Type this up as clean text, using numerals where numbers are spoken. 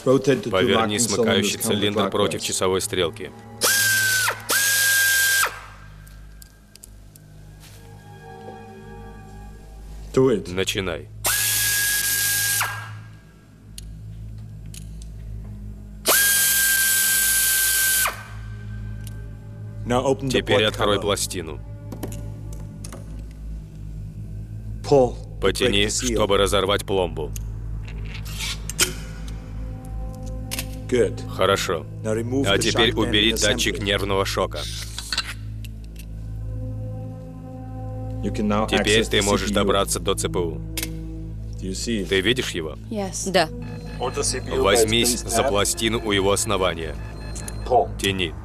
Поверни смыкающий цилиндр против часовой стрелки. Начинай. Теперь открой пластину. Потяни, чтобы разорвать пломбу. Хорошо. А теперь убери датчик нервного шока. Теперь ты можешь добраться до ЦПУ. Ты видишь его? Да. Возьмись за пластину у его основания. Тяни.